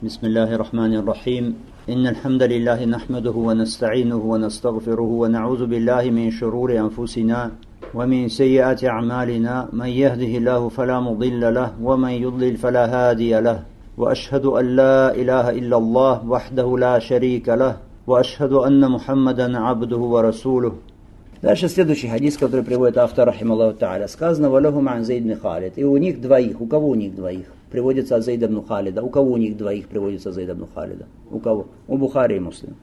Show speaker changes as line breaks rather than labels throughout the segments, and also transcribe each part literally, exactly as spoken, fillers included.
بسم الله الرحمن الرحيم إن الحمد لله نحمده ونستعينه ونستغفره ونعوذ بالله من شرور أنفسنا ومن سيئات أعمالنا من يهده الله فلا مضل له ومن يضلل فلا هادي له وأشهد أن لا إله إلا الله وحده لا شريك له وأشهد أن محمدا عبده ورسوله. Дальше следующий хадис, который приводит автор, рахималлаху та'аля, сказано: «Валахум ан Зейд ибн Халид». И у них двоих. У кого у них двоих? Приводится от Зейда ибн Халида. У кого у них двоих приводится от Зейда ибн Халида? У кого? У Бухари и Муслим.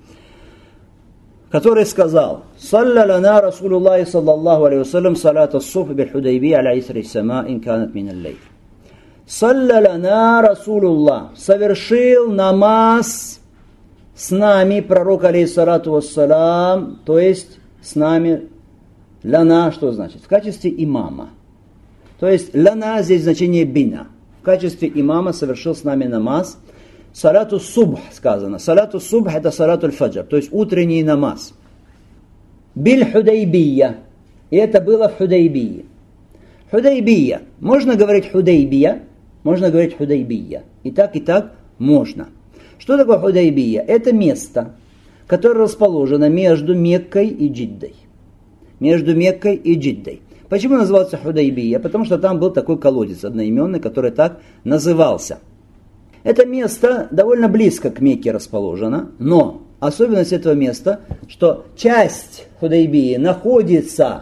Который сказал: «Салля лана Расулуллахи саллаллаху алейхи вассалям салат ас-субх биль-Худайбия аля исри ас-сама ин канат мин аль-лейл». Салля лана Расулуллах. Совершил намаз с нами пророк алейхиссалату вассалам, то есть с нами. Лана, что значит? В качестве имама. То есть лана здесь значение бина. В качестве имама совершил с нами намаз. Салату субх сказано. Салату субх это салату аль-фаджр, то есть утренний намаз. Биль Худайбия. И это было в Худайбии. Худайбия. Можно говорить Худайбия, можно говорить Худайбия. И так, и так можно. Что такое Худайбия? Это место, которое расположено между Меккой и Джиддой. Между Меккой и Джиддой. Почему назывался Худайбия? Потому что там был такой колодец одноименный, который так назывался. Это место довольно близко к Мекке расположено, но особенность этого места, что часть Худайбии находится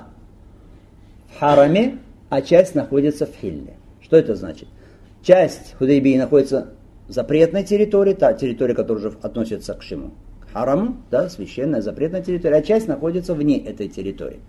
в Хараме, а часть находится в Хилле. Что это значит? Часть Худайбии находится в запретной территории, та территория, которая уже относится к чему? Хараму, да, священная, запретная территория, а часть находится вне этой территории.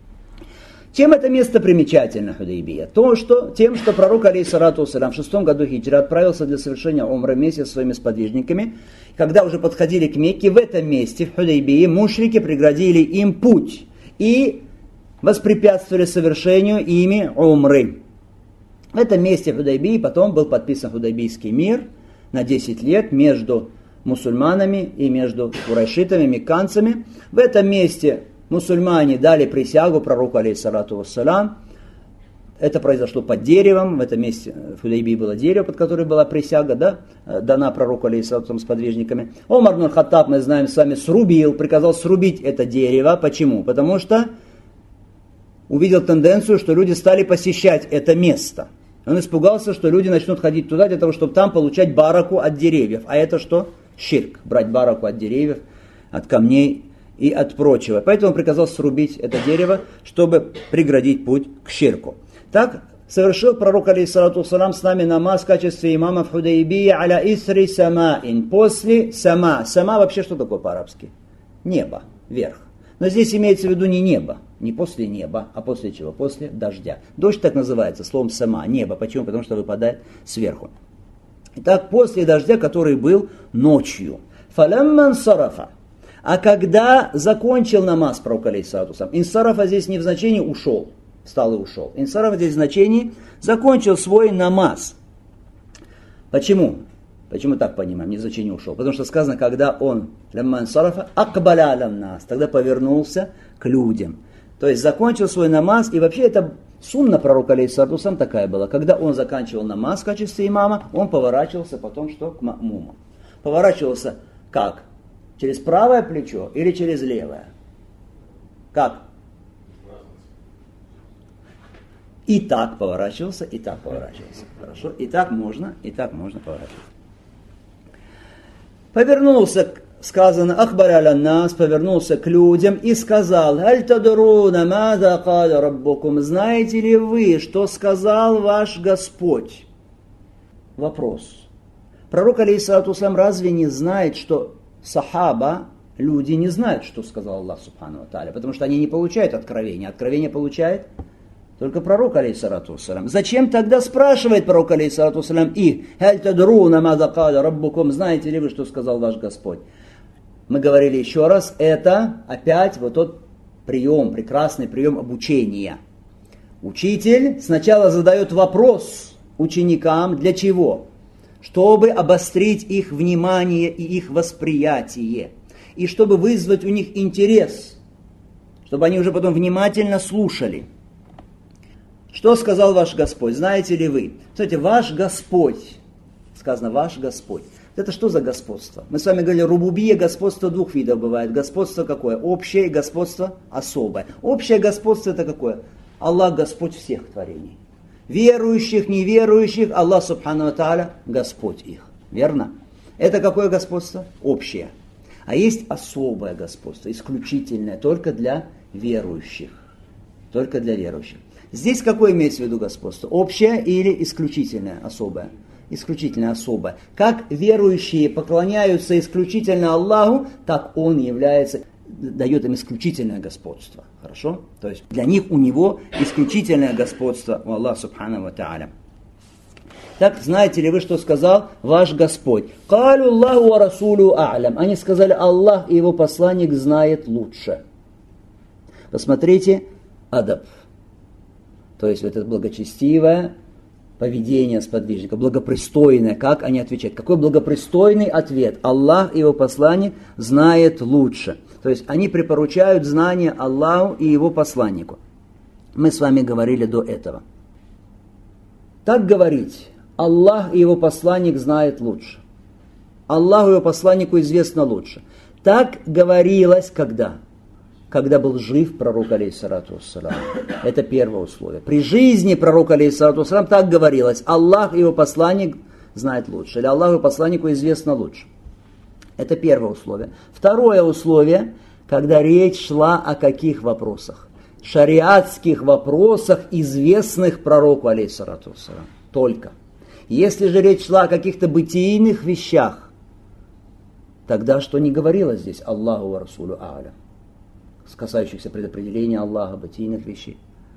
Чем это место примечательно, Худайбия? То, что, тем, что пророк, алейхиссалату вассалям, в шестом году хиджры отправился для совершения умры вместе со своими сподвижниками. Когда уже подходили к Мекке, в этом месте, в Худайбии, мушрики преградили им путь и воспрепятствовали совершению ими умры. В этом месте, в Худайбии, потом был подписан Худайбийский мир на десять лет между мусульманами и между курайшитами, мекканцами. В этом месте мусульмане дали присягу пророку, алейхиссалату вассалям. Это произошло под деревом. В этом месте в Худайбии было дерево, под которым была присяга, да, дана пророку, алейхиссалату вассалям, с подвижниками. Омар ибн аль-Хаттаб, мы знаем с вами, срубил, приказал срубить это дерево. Почему? Потому что увидел тенденцию, что люди стали посещать это место. Он испугался, что люди начнут ходить туда для того, чтобы там получать бараку от деревьев. А это что? Ширк. Брать бараку от деревьев, от камней и от прочего. Поэтому он приказал срубить это дерево, чтобы преградить путь к ширку. Так совершил пророк, алейхиссалату вассалям, с нами намаз в качестве имама в Худайбии аля исри самаин. После сама. Сама вообще что такое по-арабски? Небо, вверх. Но здесь имеется в виду не небо, не после неба, а после чего? После дождя. Дождь так называется, словом сама, небо. Почему? Потому что выпадает сверху. Итак, после дождя, который был ночью. Фалямман сарафа. А когда закончил намаз пророк, алейхиссалату вассалям, инсарафа здесь не в значении ушел, встал и ушел. Инсарафа здесь в значении закончил свой намаз. Почему? Почему так понимаем? Не в значении ушел. Потому что сказано, когда он, лямман сарафа, акбаля алям нас, тогда повернулся к людям. То есть закончил свой намаз, и вообще это сунна пророка, алейхиссалату вассалям, такая была. Когда он заканчивал намаз в качестве имама, он поворачивался потом что? К ма'муму. Поворачивался как? Через правое плечо или через левое? Как? И так поворачивался, и так поворачивался. Хорошо? И так можно, и так можно поворачиваться. Повернулся, сказано, ахбар аля нас, повернулся к людям и сказал: «Аль тадруна маза каля раббукум». Знаете ли вы, что сказал ваш Господь? Вопрос. Пророк, алейхиссалату вассалям, разве не знает, что сахаба, люди не знают, что сказал Аллах субхану ва тааля, потому что они не получают откровения. Откровение получает только пророк, алейхиссалату вассалям. Зачем тогда спрашивает пророк, алейхиссалату вассалям, их? «Халь тадруна маза каля раббукум». Знаете ли вы, что сказал ваш Господь? Мы говорили еще раз, это опять вот тот прием, прекрасный прием обучения. Учитель сначала задает вопрос ученикам, для чего? Чтобы обострить их внимание и их восприятие. И чтобы вызвать у них интерес. Чтобы они уже потом внимательно слушали. Что сказал ваш Господь? Знаете ли вы? Кстати, ваш Господь, сказано ваш Господь.
Это что за господство? Мы с вами говорили, рубубия, господство двух видов бывает. Господство какое? Общее и господство особое. Общее господство это какое? Аллах Господь всех творений. Верующих, неверующих, Аллах Субхану ва Тааля Господь их. Верно? Это какое господство? Общее. А есть особое господство, исключительное, только для верующих. Только для верующих. Здесь какое имеется в виду господство? Общее или исключительное, особое? Исключительно особое. Как верующие поклоняются исключительно Аллаху, так Он является, дает им исключительное господство. Хорошо? То есть для них у Него исключительное господство у Аллаха Субхану ва Тааля. Так, знаете ли вы, что сказал ваш Господь? «Калю Аллаху ва расулю а'лям». Они сказали, Аллах и Его посланник знает лучше. Посмотрите, адаб. То есть вот это благочестивое поведение сподвижника, благопристойное, как они отвечают. Какой благопристойный ответ? Аллах и Его посланник знает лучше. То есть они припоручают знание Аллаху и Его посланнику. Мы с вами говорили до этого. Так говорить, Аллах и Его посланник знает лучше. Аллаху и Его посланнику известно лучше. Так говорилось когда? Когда был жив пророк, алейхиссалату вассалям. Это первое условие. При жизни пророка, алейхиссалату вассалям, так говорилось. Аллах и Его посланник знает лучше. Или Аллаху и Его посланнику известно лучше. Это первое условие. Второе условие, когда речь шла о каких вопросах? Шариатских вопросах, известных пророку, алейхиссалату вассалям. Только. Если же речь шла о каких-то бытийных вещах, тогда что не говорилось здесь? Аллаху ва расулю а'лям. Касающихся предопределения Аллаха, бытийных вещей.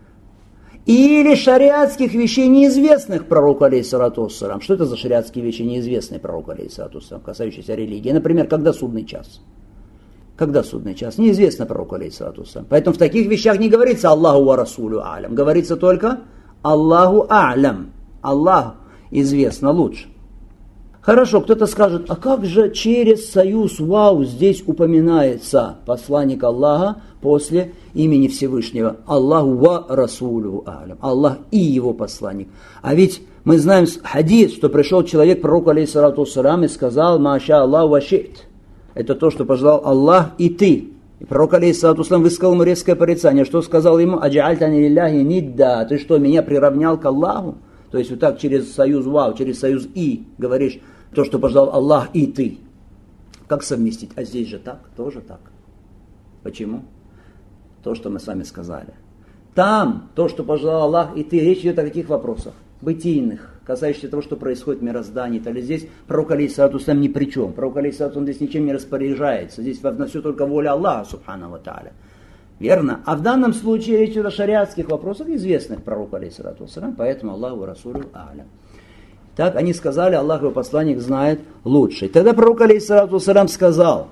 Или шариатских вещей, неизвестных пророку, алейхиссалату вассалям. Что это за шариатские вещи, неизвестные пророку, алейхиссалату вассалям, касающиеся религии? Например, когда судный час? Когда судный час? Неизвестно пророку, алейхиссалату вассалям. Поэтому в таких вещах не говорится Аллаху ва расулю а'лям. Говорится только Аллаху а'лям. Аллах известно лучше. Хорошо, кто-то скажет, а как же через союз вау здесь упоминается посланник Аллаха после имени Всевышнего? Аллаху ва расулю а'лям. Аллах и его посланник. А ведь мы знаем хадис, что пришел человек к пророку, алейхиссалату вассалям, и сказал, маша Аллах ва шит. Это то, что пожелал Аллах и ты. И пророк, алейхиссалату вассалям, высказал ему резкое порицание. Что сказал ему? Аджаальтани лилляхи нидда. Ты что, меня приравнял к Аллаху? То есть вот так через союз вау, через союз и говоришь то, что пожелал Аллах и ты. Как совместить? А здесь же так, тоже так. Почему? То, что мы с вами сказали. Там то, что пожелал Аллах и ты, речь идет о каких вопросах? Бытийных, касающихся того, что происходит в мироздании. То есть здесь пророк, алейхиссалату вассалям, ни при чем. Пророк, алейхиссалату вассалам, здесь ничем не распоряжается. Здесь на все только воля Аллаха, субхану ва тааля. Верно? А в данном случае речь идет о шариатских вопросах, известных пророку, алейхиссалату вассалям, поэтому Аллаху расулю а'лям. Так они сказали, Аллах, его посланник, знает лучше. И тогда пророк, алейхиссалату вассалям, сказал,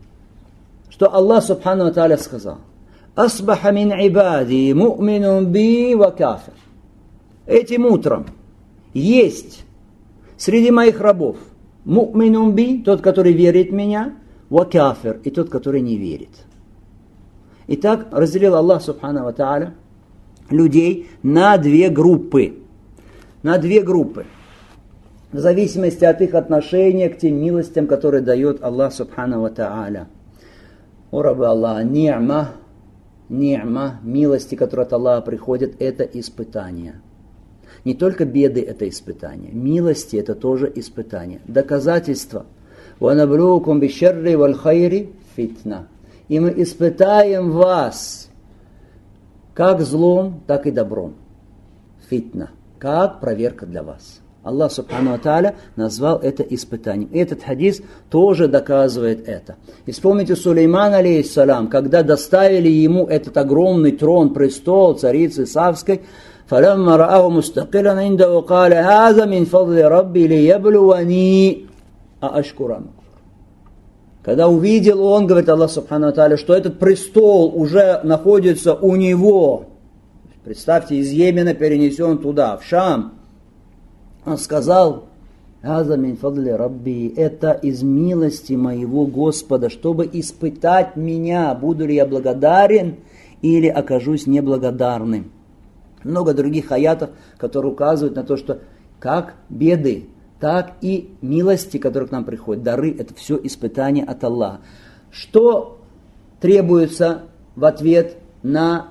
что Аллах, субхану ва тааля, сказал, «Асбаха мин ибади му'минун би ва кафир». Этим утром есть среди моих рабов му'минун би, тот, который верит в меня, ва кафир, и тот, который не верит. Итак, разделил Аллах, субхану ва тааля, людей на две группы. На две группы. В зависимости от их отношения к тем милостям, которые дает Аллах, субхану ва тааля. О рабы Аллаха, ни'ма, ни'ма, милости, которые от Аллаха приходят, это испытание. Не только беды это испытание, милости это тоже испытание. Доказательство. وَنَبْلُوكُمْ بِالشَّرِّ وَالْخَيْرِ фитна. И мы испытаем вас как злом, так и добром. Фитна. Как проверка для вас. Аллах, субхану ва тааля, назвал это испытанием. И этот хадис тоже доказывает это. И вспомните Сулейман, алейхиссалям, когда доставили ему этот огромный трон, престол царицы Савской, فَلَمَّا رَآهُ مُسْتَقِلًا عِنْدَهُ قَالَ هَذَا مِنْ فَضْلِ رَبِّي لِيَبْلُوَنِي أَأَشْكُرُ. Когда увидел он, говорит Аллах, субхану ва тааля, что этот престол уже находится у него, представьте, из Йемена перенесен туда, в Шам, он сказал, «Аза мин фадли рабби», это из милости моего Господа, чтобы испытать меня, буду ли я благодарен или окажусь неблагодарным. Много других аятов, которые указывают на то, что как беды так и милости, которые к нам приходят, дары, это все испытания от Аллаха. Что требуется в ответ на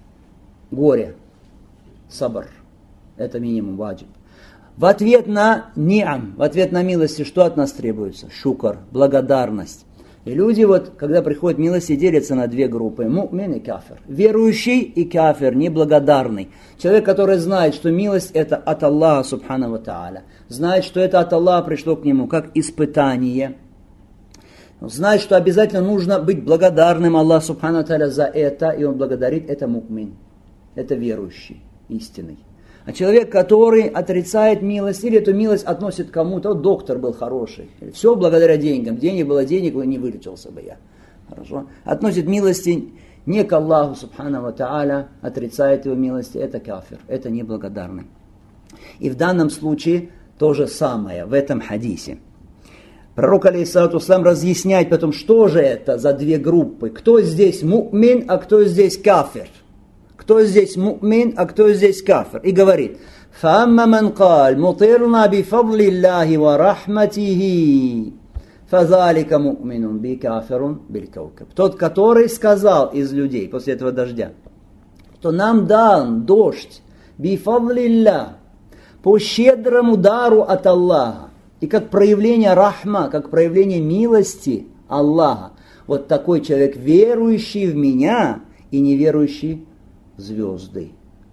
горе? Сабр. Это минимум, ваджиб. В ответ на ниам, в ответ на милости, что от нас требуется? Шукр, благодарность. И люди, вот, когда приходят милости, делятся на две группы. Му'мин и кафир. Верующий и кафир, неблагодарный. Человек, который знает, что милость это от Аллаха, субхану ва тааля. Знает, что это от Аллаха пришло к нему, как испытание. Знает, что обязательно нужно быть благодарным Аллаху, субхану ва тааля, за это. И он благодарит, это му'мин. Это верующий, истинный. А человек, который отрицает милость, или эту милость относит кому-то, вот доктор был хороший, все благодаря деньгам, денег было денег, не вылечился бы я. Хорошо? Относит милости не к Аллаху, субхану ва тааля, отрицает его милости, это кафир, это неблагодарный. И в данном случае то же самое в этом хадисе. Пророк, алейхиссалату вассалям, разъясняет потом, что же это за две группы, кто здесь му'мин, а кто здесь кафир. Кто здесь му'мин, а кто здесь кафир. И говорит, فَأَمَّا مَنْ قَالْ مُطِرْنَا بِفَضْلِ اللَّهِ وَرَحْمَتِهِ فَذَلِكَ مُؤْمِنٌ بِكَافِرٌ بِالْكَوْكَبِ. Тот, который сказал из людей после этого дождя, что нам дан дождь بِفَضْلِ اللَّهِ по щедрому дару от Аллаха. И как проявление рахма, как проявление милости Аллаха. Вот такой человек, верующий в меня и неверующий звезды.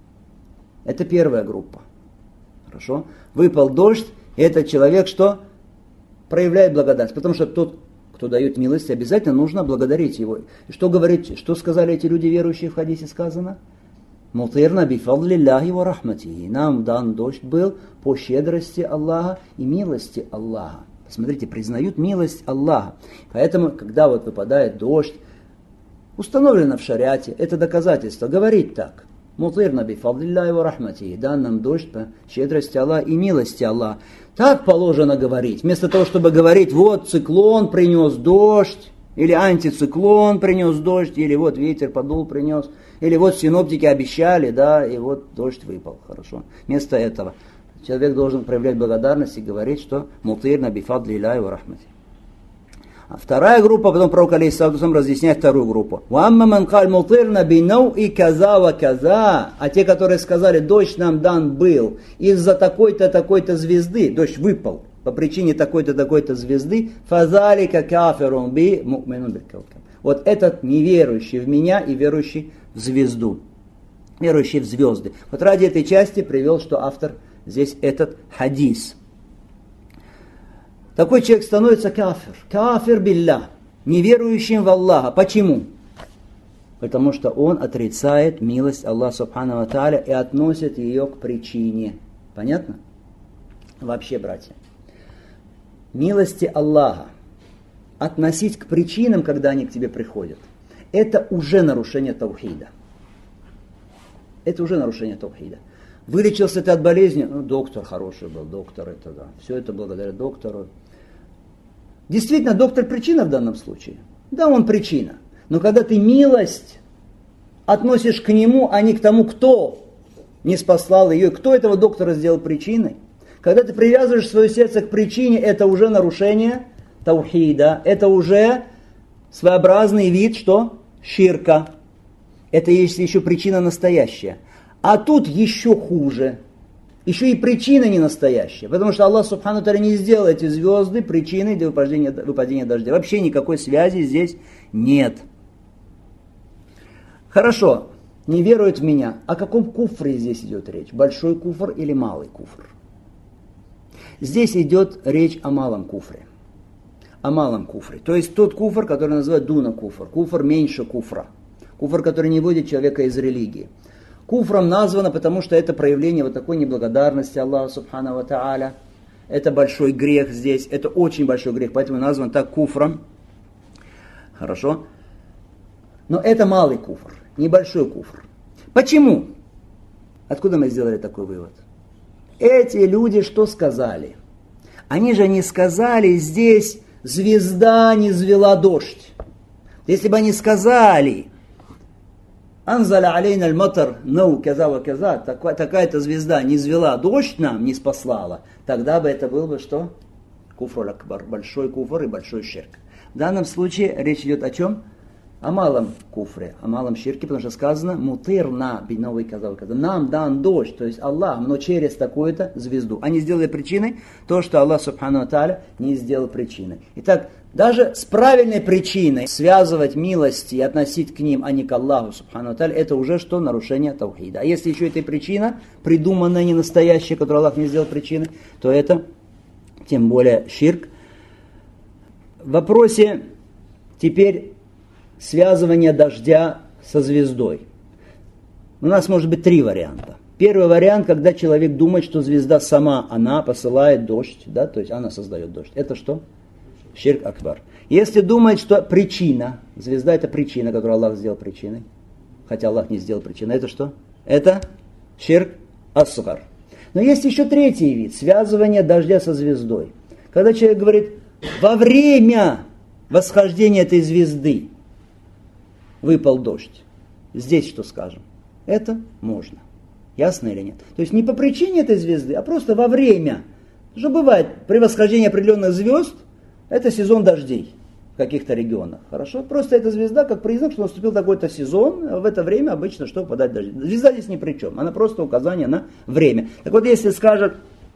Это первая группа. Хорошо? Выпал дождь, и этот человек что? Проявляет благодарность. Потому что тот, кто дает милость, обязательно нужно благодарить его. И что говорит, что сказали эти люди, верующие в хадисе сказано? Мутирна бифадли Аллахи ва рахматихи. Нам дан дождь был по щедрости Аллаха и милости Аллаха. Посмотрите, признают милость Аллаха. Поэтому, когда вот выпадает дождь, установлено в шариате, это доказательство. Говорить так. Мутирна бифадлиллахи ва рахматихи. Дан нам дождь по щедрости Аллаха и милости Аллаха. Так положено говорить. Вместо того, чтобы говорить, вот циклон принес дождь, или антициклон принес дождь, или вот ветер подул, принес, или вот синоптики обещали, да, и вот дождь выпал. Хорошо. Вместо этого человек должен проявлять благодарность и говорить, что мутирна бифадлиллахи ва рахматихи. А вторая группа, потом пророк алейхиссалату вассалям разъясняет вторую группу. «Уамма ман каль мутирна бинау и каза ва каза». А те, которые сказали, дождь нам дан был из-за такой-то, такой-то звезды, дождь выпал по причине такой-то, такой-то звезды, «фазалика кафирун би му'минун бил кавкаб». Вот этот неверующий в меня и верующий в звезду. Верующий в звезды. Вот ради этой части привел, что автор здесь этот хадис. Такой человек становится кафир. Кафир билля. Неверующим в Аллаха. Почему? Потому что он отрицает милость Аллаха субхану ва тааля и относит ее к причине. Понятно? Вообще, братья. Милости Аллаха относить к причинам, когда они к тебе приходят, это уже нарушение таухида. Это уже нарушение таухида. Вылечился ты от болезни, ну, доктор хороший был, доктор это, да. Все это благодаря доктору. Действительно, доктор причина в данном случае. Да, он причина. Но когда ты милость относишь к нему, а не к тому, кто не спаслал ее, кто этого доктора сделал причиной, когда ты привязываешь свое сердце к причине, это уже нарушение таухида, это уже своеобразный вид, что? Ширка. Это есть еще причина настоящая. А тут еще хуже. Еще и причина не настоящая. Потому что Аллах субхану тааля не сделал эти звезды причиной для выпадения, выпадения дождя. Вообще никакой связи здесь нет. Хорошо, не веруют в меня. О каком куфре здесь идет речь? Большой куфр или малый куфр? Здесь идет речь о малом куфре. О малом куфре. То есть тот куфр, который называют дуна куфр. Куфр меньше куфра. Куфр, который не вводит человека из религии. Куфром названо, потому что это проявление вот такой неблагодарности Аллаха субхану ва тааля. Это большой грех здесь, это очень большой грех, поэтому назван так куфром. Хорошо. Но это малый куфр, небольшой куфр. Почему? Откуда мы сделали такой вывод? Эти люди что сказали? Они же не сказали, здесь звезда не звела дождь. Если бы они сказали, анзаля алейна аль-матар, нау каза ва каза, такая-то звезда не звела дождь нам, не спаслала, тогда бы это был бы что? Куфр акбар, большой куфр и большой ширк. В данном случае речь идет о чем? О малом куфре, о малом ширке, потому что сказано мутырна биновый каза каза. Нам дан дождь, то есть Аллах, но через такую-то звезду. Они сделали причиной то, что Аллах субхану ва тааля не сделал причиной. Итак, даже с правильной причиной связывать милости и относить к ним, а не к Аллаху субхану ва тааля, это уже что? Нарушение таухида. А если еще эта причина, придуманная, не настоящая, которую Аллах не сделал причиной, то это тем более ширк. В вопросе теперь связывание дождя со звездой. У нас может быть три варианта. Первый вариант, когда человек думает, что звезда сама, она посылает дождь, да, то есть она создает дождь. Это что? Ширк акбар. Если думает, что причина, звезда это причина, которую Аллах сделал причиной, хотя Аллах не сделал причиной, это что? Это ширк асгар. Но есть еще третий вид, связывание дождя со звездой. Когда человек говорит, во время восхождения этой звезды выпал дождь. Здесь что скажем? Это можно. Ясно или нет? То есть не по причине этой звезды, а просто во время. Что бывает, при восхождении определенных звезд, это сезон дождей в каких-то регионах. Хорошо? Просто эта звезда как признак, что наступил такой-то сезон, а в это время обычно что падает дождь. Звезда здесь ни при чем, она просто указание на время. Так вот, если скажет,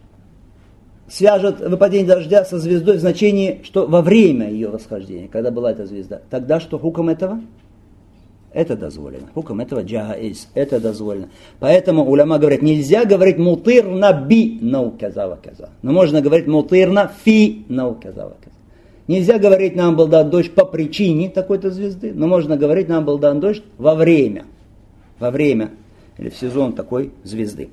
свяжет выпадение дождя со звездой в значении, что во время ее восхождения, когда была эта звезда, тогда что хукм этого? Это дозволено. Хукм этого джаиз. Это дозволено. Поэтому уляма говорят, нельзя говорить мутырна би нау каза ва каза. Но можно говорить мутырна фи нау каза ва каза. Нельзя говорить, нам был дан дождь по причине такой-то звезды, но можно говорить, нам был дан дождь во время. Во время или в сезон такой звезды.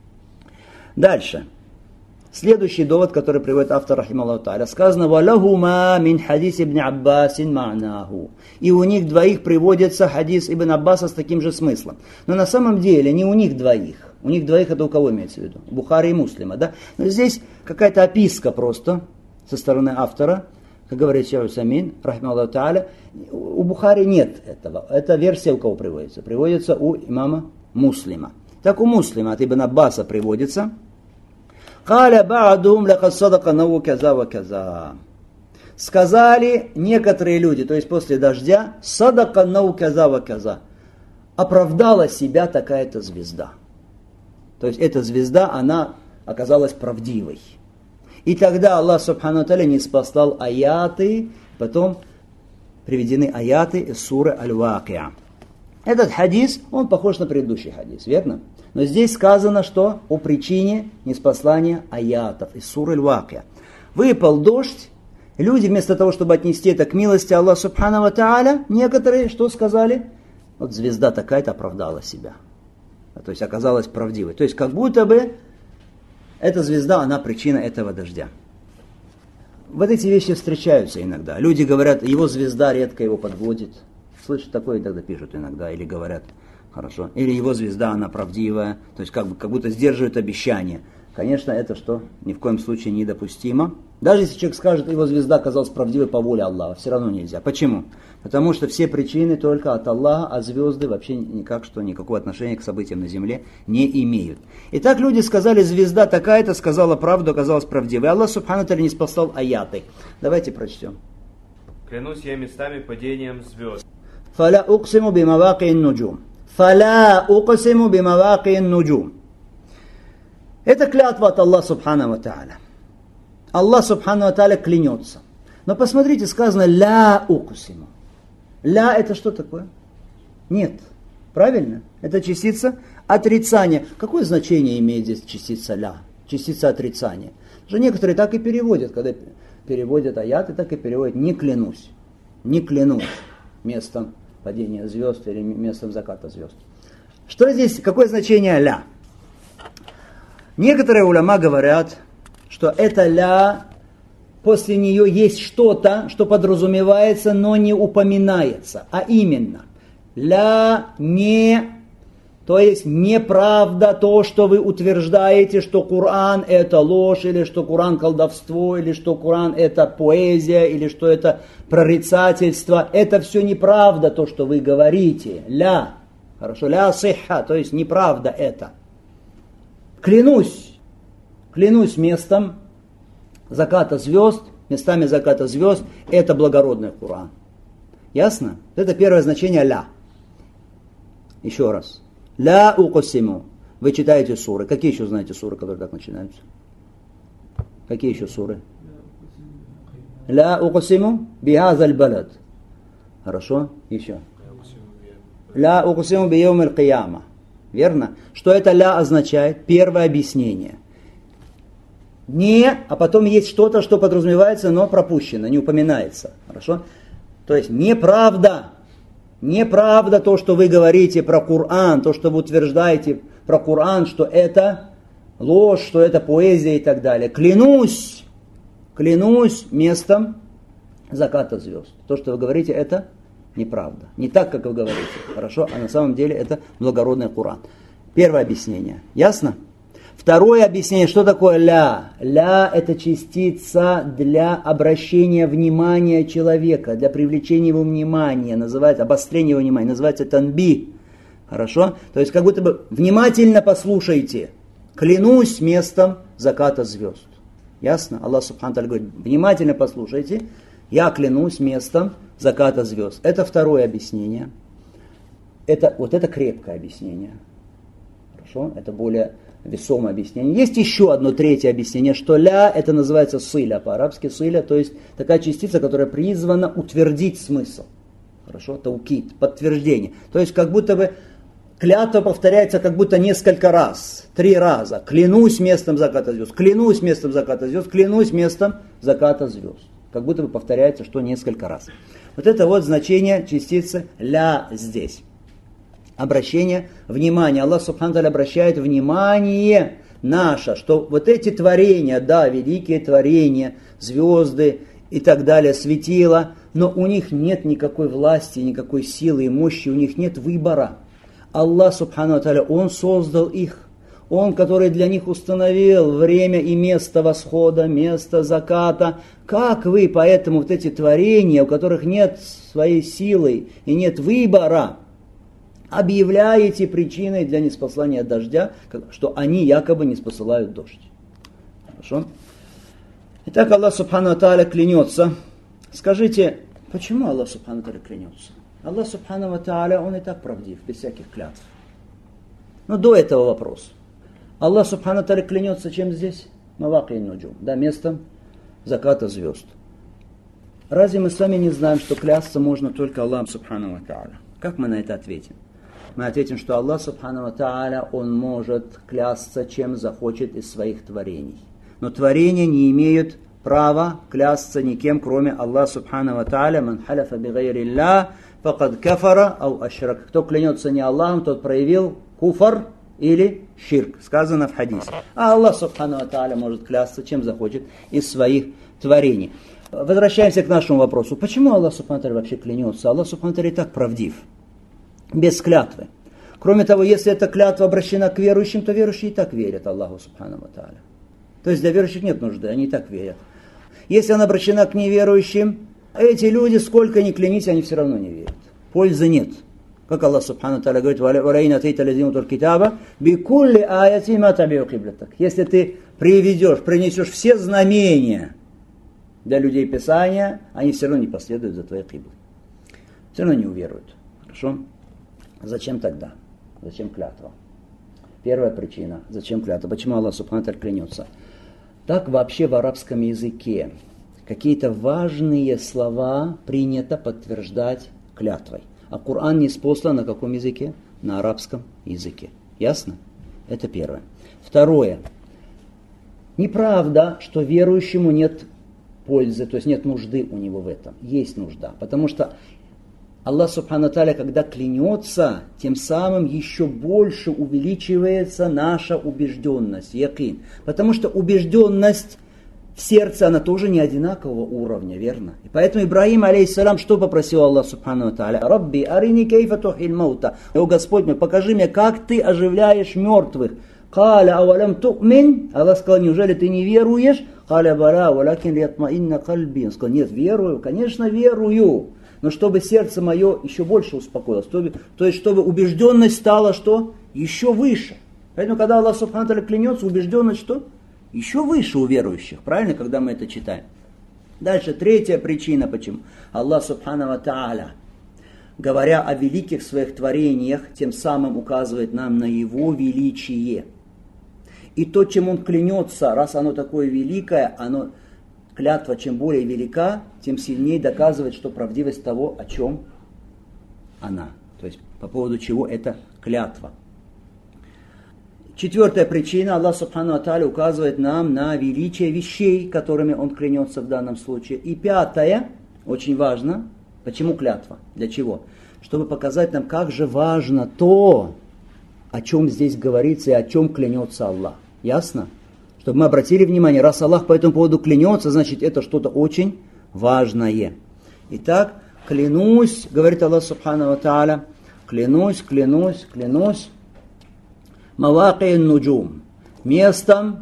Дальше. Следующий довод, который приводит автор, рахималлаху тааля, сказано «Валахума мин хадис ибн Аббасин ма'наху». И у них двоих приводится хадис ибн Аббаса с таким же смыслом. Но на самом деле не у них двоих. У них двоих это у кого имеется в виду? Бухари и Муслима, да? Но здесь какая-то описка просто со стороны автора, как говорит шейх Усаймин, рахималлаху тааля. У Бухари нет этого. Эта версия у кого приводится? Приводится у имама Муслима. Так у Муслима от ибн Аббаса приводится «Каля ба'адум лакад садака нау каза ва каза». Сказали некоторые люди, то есть после дождя, «Садака нау каза ва каза». Оправдала себя такая-то звезда. То есть эта звезда, она оказалась правдивой. И тогда Аллах субхану ва тааля не спаслал аяты, потом приведены аяты из суры Аль-Вакиа. Этот хадис, он похож на предыдущий хадис, верно? Но здесь сказано, что о причине неспаслания аятов из суры Аль-Вакиа. Выпал дождь, люди вместо того, чтобы отнести это к милости Аллаха субхану ва тааля, некоторые что сказали? Вот звезда такая-то оправдала себя. То есть оказалась правдивой. То есть как будто бы эта звезда, она причина этого дождя. Вот эти вещи встречаются иногда. Люди говорят, его звезда редко его подводит. Слышат такое, тогда пишут иногда, или говорят, хорошо. Или его звезда, она правдивая, то есть как, бы, как будто сдерживает обещание. Конечно, это что ни в коем случае недопустимо. Даже если человек скажет, его звезда оказалась правдивой по воле Аллаха, все равно нельзя. Почему? Потому что все причины только от Аллаха, а звезды вообще никак что, никакого отношения к событиям на земле не имеют. Итак, люди сказали, звезда такая-то сказала правду, оказалась правдивой. Аллах субхану ва тааля не спасал аяты. Давайте прочтем.
Клянусь я местами падением звезд.
فلا أقسم بمواقع النجوم فلا أقسم بمواقع النجوم. Это клятва от Аллаха субхану ва тааля. Аллах субхану ва тааля клянется. Но посмотрите, сказано ля уксиму. Ля это что такое? Нет. Правильно? Это частица отрицания. Какое значение имеет здесь частица ля? Частица отрицания. Что некоторые так и переводят, когда переводят аяты, так и переводят не клянусь. Не клянусь местом падения звезд или местом заката звезд. Что здесь, какое значение ля? Некоторые уляма говорят, что это ля, после нее есть что-то, что подразумевается, но не упоминается. А именно, ля не, то есть неправда то, что вы утверждаете, что Коран это ложь, или что Коран колдовство, или что Коран это поэзия, или что это прорицательство. Это все неправда, то, что вы говорите. Ля. Хорошо, ля сихха, то есть неправда это. Клянусь, клянусь местом заката звезд, местами заката звезд, это благородный Коран. Ясно? Это первое значение ля. Еще раз. Ля укосиму. Вы читаете суры. Какие еще знаете суры, которые так начинаются? Какие еще суры? Ля укосиму бихазаль балад. Хорошо? Еще. Ля укусиму бийом аль-кияма. Верно? Что это ля означает? Первое объяснение. Не, а потом есть что-то, что подразумевается, но пропущено, не упоминается. Хорошо? То есть неправда. Неправда то, что вы говорите про Коран, то, что вы утверждаете про Коран, что это ложь, что это поэзия и так далее. Клянусь, клянусь местом заката звезд. То, что вы говорите, это неправда. Не так, как вы говорите. Хорошо? А на самом деле это благородный Коран. Первое объяснение. Ясно? Второе объяснение. Что такое ля? Ля – это частица для обращения внимания человека, для привлечения его внимания. Называется, обострение его внимания. Называется танби. Хорошо? То есть, как будто бы внимательно послушайте. Клянусь местом заката звезд. Ясно? Аллах Субхану ва Тааля говорит, внимательно послушайте. Я клянусь местом заката звезд. Это второе объяснение. Это, вот это крепкое объяснение. Хорошо? Это более весомое объяснение. Есть еще одно третье объяснение, что ля, это называется сыля, по-арабски сыля, то есть такая частица, которая призвана утвердить смысл. Хорошо? Таукид, подтверждение. То есть как будто бы клятва повторяется как будто несколько раз, три раза. Клянусь местом заката звезд, клянусь местом заката звезд, клянусь местом заката звезд. Как будто бы повторяется, что несколько раз. Вот это вот значение частицы ля здесь. Обращение внимания. Аллах Субхану ва Тааля обращает внимание наше, что вот эти творения, да, великие творения, звезды и так далее, светила, но у них нет никакой власти, никакой силы и мощи, у них нет выбора. Аллах Субхану ва Тааля, Он создал их. Он, который для них установил время и место восхода, место заката. Как вы, поэтому, вот эти творения, у которых нет своей силы и нет выбора, объявляете причиной для неспослания дождя, что они якобы не спосылают дождь. Хорошо? Итак, Аллах Субхану ва Тааля клянется. Скажите, почему Аллах Субхану ва Тааля клянется? Аллах Субхану ва Тааля, Он и так правдив, без всяких клятв. Но до этого вопрос. Аллах Субхану ва Тааля клянется чем здесь? Мавакин нуджум, да, местом заката звезд. Разве мы с вами не знаем, что клясться можно только Аллаху Субхану ва Тааля? Как мы на это ответим? Мы ответим, что Аллах Субхану ва Тааля, Он может клясться чем захочет из своих творений. Но творения не имеют права клясться никем, кроме Аллаха Субхану ва Тааля. Ман халяфа би гайри Аллах, факад кафара ау ашрак. Кто клянется не Аллахом, тот проявил куфар или ширк. Сказано в хадисе. А Аллах Субхану ва Тааля может клясться чем захочет из своих творений. Возвращаемся к нашему вопросу. Почему Аллах Субхану ва Тааля вообще клянется? Аллах Субхану ва Тааля и так правдив. Без клятвы. Кроме того, если эта клятва обращена к верующим, то верующие и так верят Аллаху Субхану ва Тааля. То есть для верующих нет нужды, они и так верят. Если она обращена к неверующим, эти люди, сколько ни клянись, они все равно не верят. Пользы нет. Как Аллах Субхану ва Тааля говорит, «Валаин атейта лазину тур китаба, бикулли аяти ма табиу киблатак». Если ты приведешь, принесешь все знамения для людей Писания, они все равно не последуют за твоей киблой. Все равно не уверуют. Хорошо? Зачем тогда? Зачем клятва? Первая причина. Зачем клятва? Почему Аллах Субхану ва Тааля клянется? Так вообще в арабском языке какие-то важные слова принято подтверждать клятвой. А Коран ниспослан на каком языке? На арабском языке. Ясно? Это первое. Второе. Неправда, что верующему нет пользы, то есть нет нужды у него в этом. Есть нужда. Потому что Аллах Субхану ва Тааля, когда клянется, тем самым еще больше увеличивается наша убежденность, якин. Потому что убежденность в сердце, она тоже не одинакового уровня, верно? И поэтому Ибрахим, алейхиссалям, что попросил Аллах Субхану ва Тааля? «Рабби, арини кейфа тухиль маута». О Господь мой, покажи мне, как ты оживляешь мертвых. «Каля авалям ту'мин». Аллах сказал, неужели ты не веруешь? «Каля бара, валякин лиятмаинна кальби». Он сказал, нет, верую, конечно, верую. но чтобы сердце мое еще больше успокоилось. То, то есть, чтобы убежденность стала что? Еще выше. Поэтому, когда Аллах Субхану ва Тааля клянется, убежденность что? Еще выше у верующих. Правильно, когда мы это читаем? Дальше, третья причина, почему. Аллах Субхану ва Тааля, говоря о великих своих творениях, тем самым указывает нам на Его величие. И то, чем Он клянется, раз оно такое великое, оно, клятва чем более велика, тем сильнее доказывает, что правдивость того, о чем она. То есть, по поводу чего это клятва. Четвертая причина. Аллах Субхану ва Тааля указывает нам на величие вещей, которыми Он клянется в данном случае. И пятое, очень важно, почему клятва? Для чего? Чтобы показать нам, как же важно то, о чем здесь говорится и о чем клянется Аллах. Ясно? Чтобы мы обратили внимание, раз Аллах по этому поводу клянется, значит это что-то очень важное. Итак, клянусь, говорит Аллах Субхану ва Тааля, клянусь, клянусь, клянусь, маваки нуджум, местом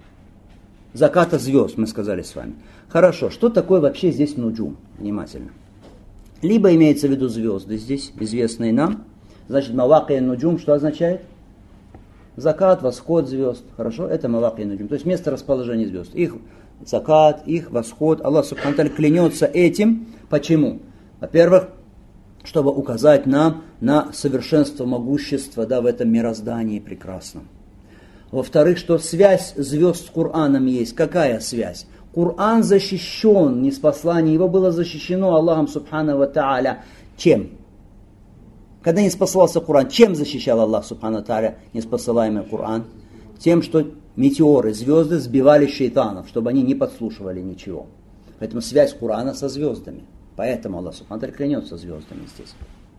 заката звезд, мы сказали с вами. Хорошо, что такое вообще здесь нуджум? Внимательно. Либо имеется в виду звезды здесь, известные нам. Значит, маваки нуджум, что означает? Закат, восход звезд. Хорошо, это маваки нуджум. То есть место расположения звезд. Их закат, их восход. Аллах Субхану ва Тааля клянется этим. Почему? Во-первых, чтобы указать нам на совершенство, могущество, да, в этом мироздании прекрасном. Во-вторых, что связь звезд с Кораном есть. Какая связь? Коран защищен, ниспослание его было защищено Аллахом Субхану ва Тааля. Чем? Когда не спасался Коран, чем защищал Аллах Субхану ва Тааля неспосылаемый Коран? Тем, что метеоры, звезды сбивали шейтанов, чтобы они не подслушивали ничего. Поэтому связь Корана со звездами. Поэтому Аллах Субхану ва Тааля клянется звездами здесь.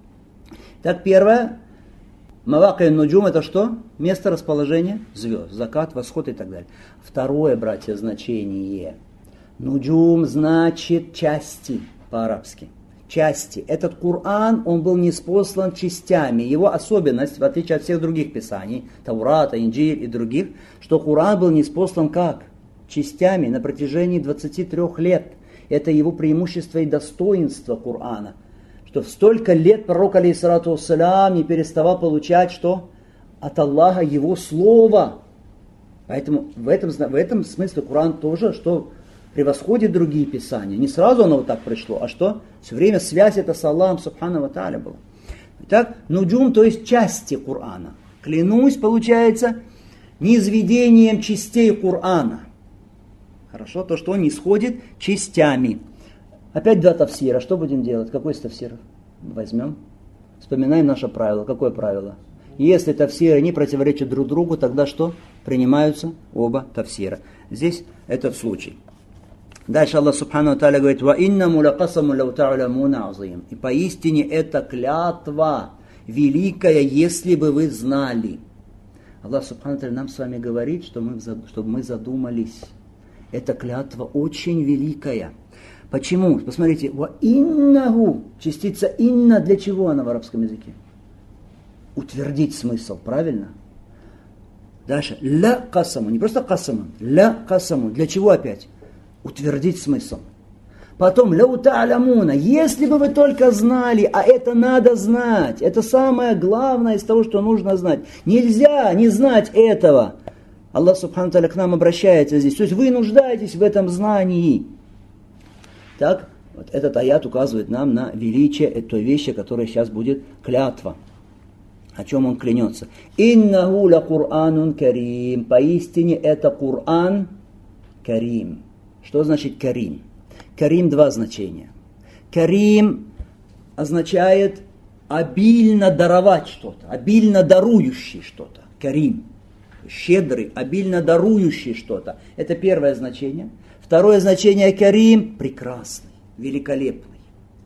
Так, первое. Маваки нуджум это что? Место расположения звезд. Закат, восход и так далее. Второе, братья, значение. Нуджум значит части по-арабски. Части. Этот Коран, он был ниспослан частями. Его особенность, в отличие от всех других писаний, Таурата, Инджиль и других, что Коран был ниспослан как? Частями на протяжении двадцати трёх лет. Это его преимущество и достоинство Корана. Что в столько лет пророк, алейхиссалату вассалям, не переставал получать, что? От Аллаха его слово. Поэтому в этом, в этом смысле Коран тоже, что превосходит другие писания. Не сразу оно вот так пришло, а что? Все время связь это с Аллахом Субхану ва Тааля была. Итак, нуджум, то есть части Корана. Клянусь, получается, низведением частей Корана. Хорошо, то, что он не сходит частями. Опять два тафсира. Что будем делать? Какой из тафсиров возьмем? Вспоминаем наше правило. Какое правило? Если тафсиры не противоречат друг другу, тогда что? Принимаются оба тафсира. Здесь этот случай. Дальше Аллах Субхану ва Тааля говорит: «Ва иннаму лакасаму лау та'ламуна азим». И поистине это клятва великая, если бы вы знали. Аллах Субхану ва Тааля нам с вами говорит, что мы, чтобы мы задумались. Эта клятва очень великая. Почему? Посмотрите, «Ва иннаху», частица «инна», для чего она в арабском языке? Утвердить смысл, правильно? Дальше, «ля касаму», не просто «касаму», «ля касаму», для чего опять? Утвердить смысл. Потом, «ляу та'лямуна», если бы вы только знали, а это надо знать, это самое главное из того, что нужно знать. Нельзя не знать этого. Аллах Субхану ва Тааля к нам обращается здесь. То есть вы нуждаетесь в этом знании. Так, вот этот аят указывает нам на величие той вещи, которая сейчас будет клятва. О чем он клянется. «Иннаху ля Кур'анун карим». Поистине это Кур'ан карим. Что значит карим? Карим два значения. Карим означает обильно даровать что-то, обильно дарующий что-то. Карим. Щедрый, обильно дарующий что-то. Это первое значение. Второе значение карим – прекрасный, великолепный.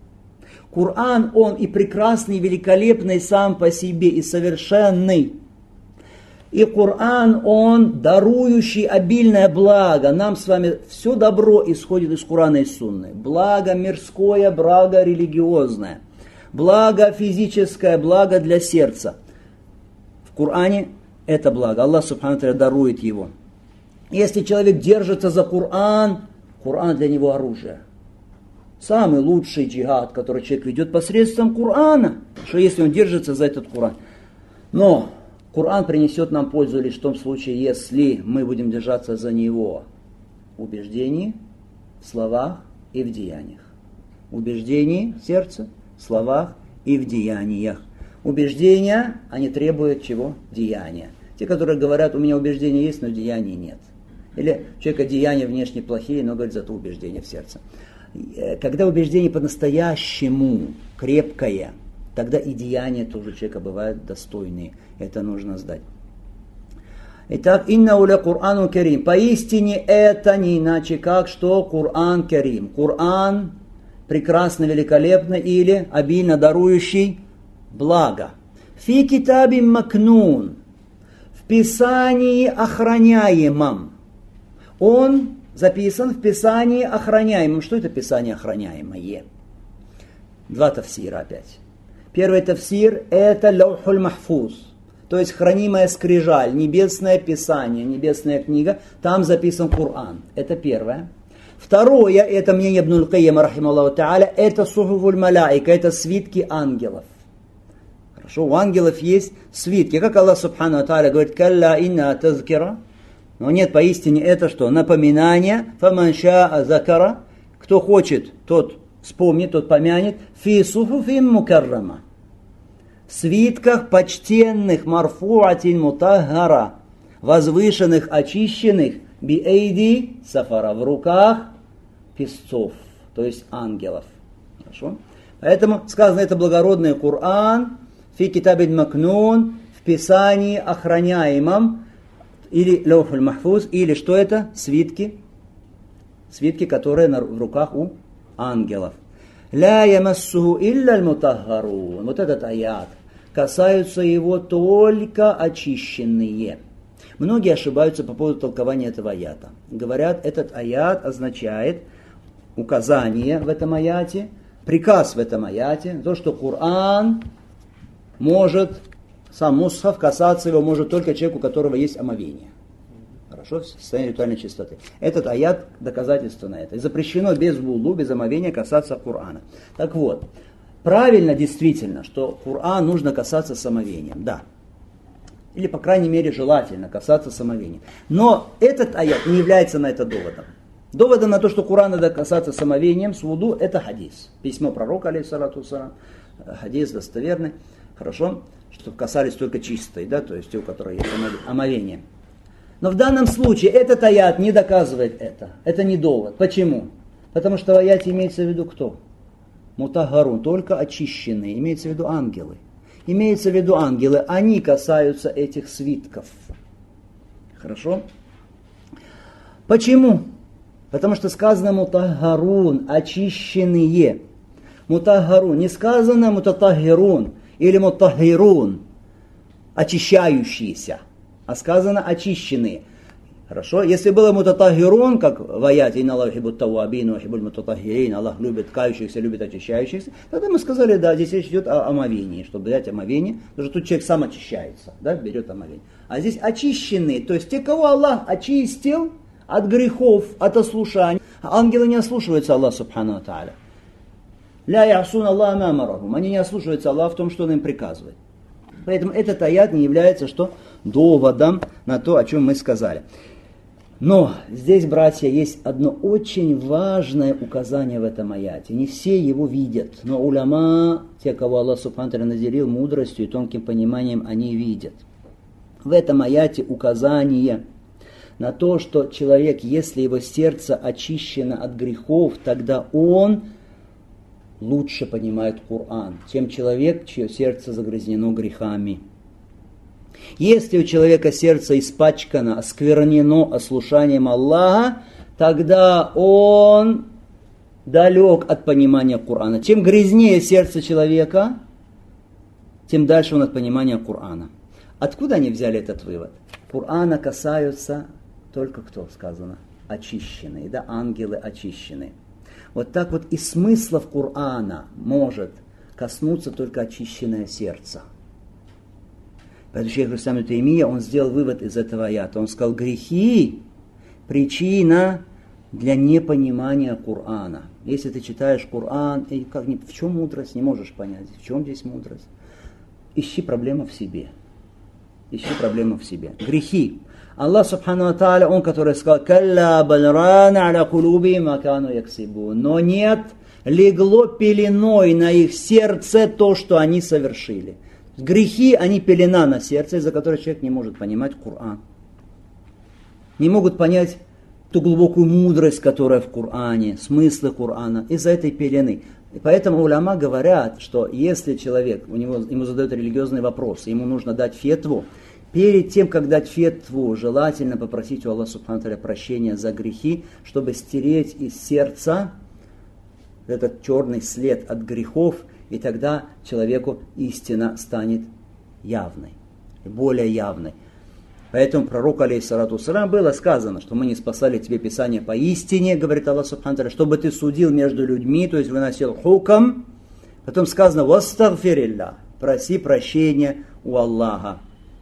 Коран, он и прекрасный, и великолепный сам по себе, и совершенный. И Коран, он дарующий обильное благо. Нам с вами все добро исходит из Корана и Сунны. Благо мирское, благо религиозное. Благо физическое, благо для сердца. В Коране это благо. Аллах Субхану ва Тааля дарует его. Если человек держится за Коран, Коран для него оружие. Самый лучший джихад, который человек ведет посредством Корана, что если он держится за этот Коран. Но Коран принесет нам пользу лишь в том случае, если мы будем держаться за него в убеждении, в словах и в деяниях. Убеждение в сердце, в словах и в деяниях. Убеждения, они требуют чего? Деяния. Те, которые говорят, у меня убеждения есть, но деяний нет. Или у человека деяния внешне плохие, но говорит, зато убеждение в сердце. Когда убеждение по-настоящему крепкое, тогда и деяния тоже у человека бывают достойные. Это нужно знать. Итак, инна уля Курану Карим. Поистине это не иначе как, что Куран Карим. Куран прекрасно, великолепно или обильно дарующий благо. Фи китаби макнун. В Писании охраняемом. Он записан в Писании охраняемом. Что это Писание охраняемое? Два тафсира опять. Первый тафсир это Лаухуль Махфуз. То есть хранимая скрижаль, небесное Писание, небесная книга. Там записан Коран. Это первое. Второе, это мнение Ибн Аль-Кайима, рахималлаху та'аля, это Сухуфуль Малаика, это свитки ангелов. Хорошо, у ангелов есть свитки. Как Аллах Субхану та'аля говорит, «Калла инна тазкира». Но нет, поистине это что? Напоминание. «Фаман ша'a закара». Кто хочет, тот вспомнит, тот помянет. «Фи сухуфин мукаррама». В свитках почтенных, марфуатин мутаххара, возвышенных, очищенных, биэйди сафара, в руках песцов, то есть ангелов. Хорошо? Поэтому сказано, это благородный Коран, фи китабин макнун, в Писании охраняемом, или Лаухуль Махфуз, или что это? Свитки. Свитки, которые в руках у ангелов. Ля ямассуху илля аль-мутаххарун. Вот этот аят. Касаются его только очищенные. Многие ошибаются по поводу толкования этого аята. Говорят, этот аят означает указание в этом аяте, приказ в этом аяте, то, что Коран может, сам мусхаф, касаться его может только человек, у которого есть омовение. Хорошо, в состоянии ритуальной чистоты. Этот аят доказательство на это. И запрещено без вулу, без омовения касаться Корана. Так вот, правильно действительно, что Коран нужно касаться с омовением, да. Или, по крайней мере, желательно касаться с омовением. Но этот аят не является на это доводом. Доводом на то, что Коран надо касаться с омовением, с вуду, это хадис. Письмо пророка, алейхиссалату вассалам, хадис достоверный, хорошо, что касались только чистой, да, то есть те, у которых есть омовение. Но в данном случае этот аят не доказывает это. Это не довод. Почему? Потому что в аяте имеется в виду кто? Мутахарун, только очищенные, имеется в виду ангелы. Имеется в виду ангелы, они касаются этих свитков. Хорошо? Почему? Потому что сказано мутахарун, очищенные. Мутахарун, не сказано мутатахирун или мутахирун, очищающиеся, а сказано очищенные. Хорошо? Если было мутатахирун, как в аяте «Инна Аллах юхиббут таввабин ва юхиббуль мутатахирин», Аллах любит кающихся, любит очищающихся, тогда мы сказали, да, здесь речь идет о омовении, чтобы взять омовение, потому что тут человек сам очищается, да, берет омовение. А здесь очищенные, то есть те, кого Аллах очистил от грехов, от ослушаний. Ангелы не ослушиваются Аллаха субхану тааля. Ля ясун Аллах ма амарахум. Они не ослушиваются Аллаха в том, что Он им приказывает. Поэтому этот аят не является что? Доводом на то, о чем мы сказали. Но здесь, братья, есть одно очень важное указание в этом аяте. Не все его видят, но уляма, те, кого Аллах субхану тааля наделил мудростью и тонким пониманием, они видят. В этом аяте указание на то, что человек, если его сердце очищено от грехов, тогда он лучше понимает Коран, чем человек, чье сердце загрязнено грехами. Если у человека сердце испачкано, осквернено ослушанием Аллаха, тогда он далек от понимания Корана. Чем грязнее сердце человека, тем дальше он от понимания Корана. Откуда они взяли этот вывод? Корана касаются только кто сказано? Очищенные, да, ангелы очищенные. Вот так вот и смыслов Корана может коснуться только очищенное сердце. Поэтому шейх Ибн Таймия, он сделал вывод из этого аята. Он сказал, грехи – причина для непонимания Корана. Если ты читаешь Коран, и как, в чем мудрость, не можешь понять, в чем здесь мудрость. Ищи проблему в себе. Ищи проблему в себе. Грехи. Аллах Субхану ва Тааля, Он, который сказал, «Калля бальрана аля кулуби макану яксибу». Но нет, легло пеленой на их сердце то, что они совершили. Грехи, они пелена на сердце, из-за которой человек не может понимать Коран. Не могут понять ту глубокую мудрость, которая в Коране, смыслы Корана, из-за этой пелены. И поэтому уляма говорят, что если человек, у него, ему задают религиозный вопрос, ему нужно дать фетву, перед тем, как дать фетву, желательно попросить у Аллаха Субхану ва Тааля прощения за грехи, чтобы стереть из сердца этот черный след от грехов, и тогда человеку истина станет явной, более явной. Поэтому пророку, алейхиссалату вассалям, было сказано, что мы не спасали тебе Писание по истине, говорит Аллах Субхану ва Тааля, чтобы ты судил между людьми, то есть выносил хукам. Потом сказано, «Вастагфирилля», проси прощения у Аллаха.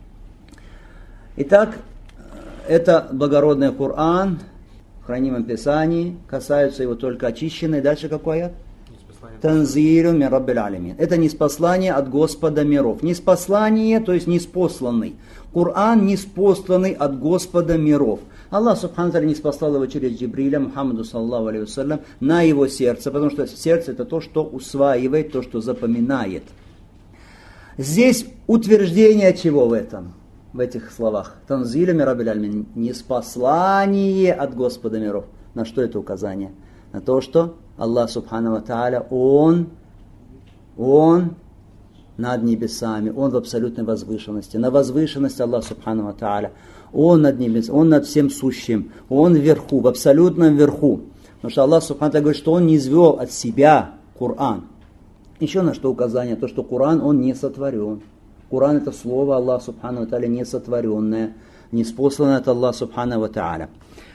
Итак, это благородный Коран в хранимом Писании, касаются его только очищенные. Дальше какой аят? Танзилю мин раббил алямин. Это ниспослание от Господа миров. Ниспослание, то есть ниспосланный. Коран ниспосланный от Господа миров. Аллах Субхану ва Тааля ниспослал его через Джибриля, Мухаммаду саллаллаху алейхи вассалям, на его сердце, потому что сердце это то, что усваивает, то, что запоминает. Здесь утверждение чего в этом? В этих словах. Танзилю мин раббил алямин. Ниспослание от Господа миров. На что это указание? На то, что Аллах Субхану ва Тааля, Он, Он над небесами, Он в абсолютной возвышенности. На возвышенности Аллах Субхану ва Тааля. Он над небесами, Он над всем сущим. Он вверху, в абсолютном верху. Потому что Аллах Субхану ва Тааля говорит, что Он не извел от себя Коран. Еще на что указание? То, что Коран, Он не сотворен. Коран это слово Аллах Субхану ва Тааля не сотворенное, не спосланное от Аллаха Субхану ва Тааля.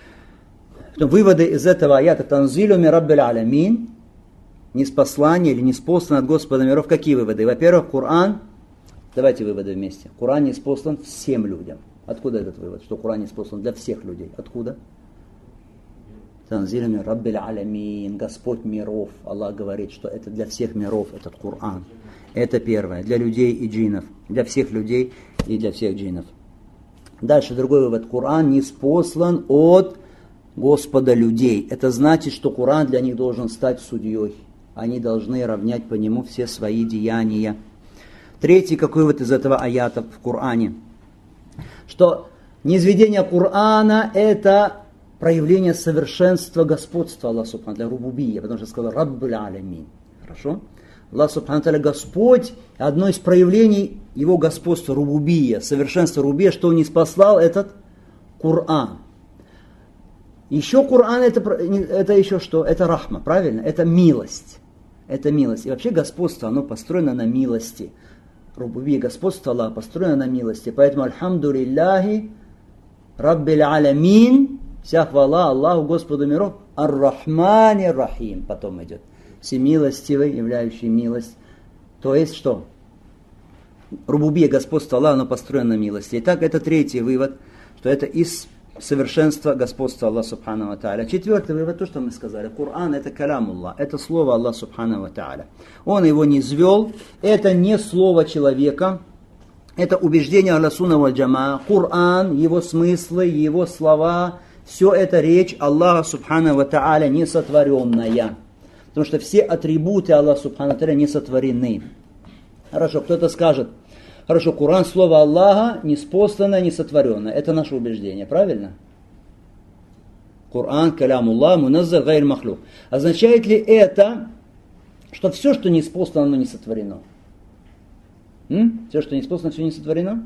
Выводы из этого аята «Танзилю мин раббил алямин», ниспослание или ниспослан от Господа миров. Какие выводы? Во-первых, Коран, давайте выводы вместе. Коран ниспослан всем людям. Откуда этот вывод? Что Коран ниспослан для всех людей. Откуда? «Танзилю мин раббил алямин», Господь миров. Аллах говорит, что это для всех миров, этот Коран. Это первое. Для людей и джиннов. Для всех людей и для всех джиннов. Дальше другой вывод. Коран ниспослан от Господа людей. Это значит, что Коран для них должен стать судьей. Они должны равнять по нему все свои деяния. Третий, какой вот из этого аята в Коране? Что низведение Корана это проявление совершенства господства Аллаха Субхану ва Тааля, рубубия, потому что сказал Раббуль алямин. Хорошо? Аллах Субхану ва Тааля Господь, одно из проявлений его господства, рубубия, совершенства рубубия, что он ниспослал этот Коран. Еще Коран это, это еще что? Это рахма, правильно? Это милость. Это милость. И вообще господство, оно построено на милости. Рубубия, господство Аллаха построено на милости. Поэтому альхамду лилляхи раббил алямин, вся хвала Аллаху, Господу миров, ар-рахмани рахим. Потом идет. Всемилостивый, являющий милость. То есть что? Рубубия, господство Аллаха, оно построено на милости. Итак, это третий вывод, что это из совершенство господства Аллаха Субхану ва Тааля. Четвертый вывод, то, что мы сказали. Коран это калямуллах, это слово Аллаха Субхану ва Тааля. Он его не низвел, это не слово человека, это убеждение Ахлю сунна валь джамаа. Коран, его смыслы, его слова, все это речь Аллаха Субхану ва Тааля несотворенная. Потому что все атрибуты Аллаха Субхану ва Тааля не сотворены. Хорошо, кто-то скажет, хорошо, Коран, слово Аллаха, неспосланное, несотворенное. Это наше убеждение, правильно? Коран, калямуллах, муназзар, гайр махлук. Означает ли это, что все, что неспослано, оно не сотворено? М? Все, что неспослано, все не сотворено?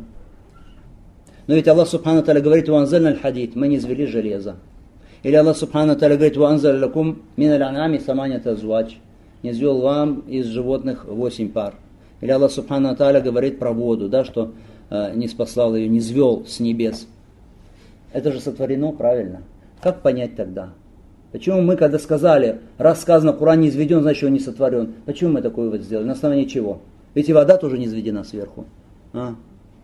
Но ведь Аллах Субхану ва Тааля говорит, «Ванзальна аль-хадид», мы не извели железо. Или Аллах Субхану ва Тааля говорит, «Ванзаль лакум мин аль-ан'ами саманията азвач», не извел вам из животных восемь пар. Или Аллах Субхану ва Тааля говорит про воду, да, что э, не спаслал ее, не звел с небес. Это же сотворено, правильно? Как понять тогда? Почему мы, когда сказали, раз сказано, Коран не изведен, значит, он не сотворен. Почему мы такой вывод сделали? На основании чего? Ведь и вода тоже не изведена сверху. А?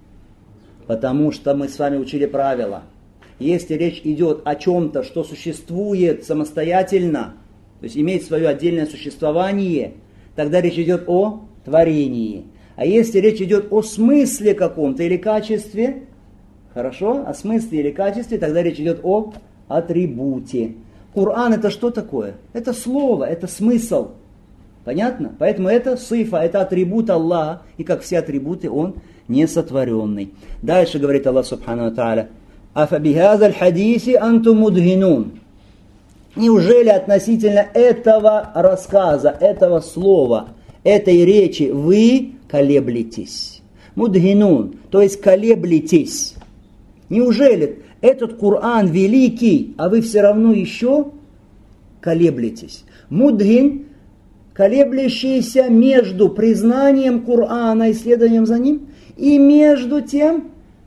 Потому что мы с вами учили правила. Если речь идет о чем-то, что существует самостоятельно, то есть имеет свое отдельное существование, тогда речь идет о творении. А если речь идет о смысле каком-то или качестве, хорошо, о смысле или качестве, тогда речь идет о атрибуте. Коран это что такое? Это слово, это смысл. Понятно? Поэтому это сифа, это атрибут Аллаха, и как все атрибуты он несотворенный. Дальше говорит Аллах субхану ва тааля: «Афабихазаль хадиси антум мудхинун». Неужели относительно этого рассказа, этого слова, этой речи вы колеблетесь? Мудхинун, то есть колеблетесь. Неужели этот Коран великий, а вы все равно еще колеблетесь? Мудхин, колеблющийся между признанием Корана, исследованием за ним, и между тем,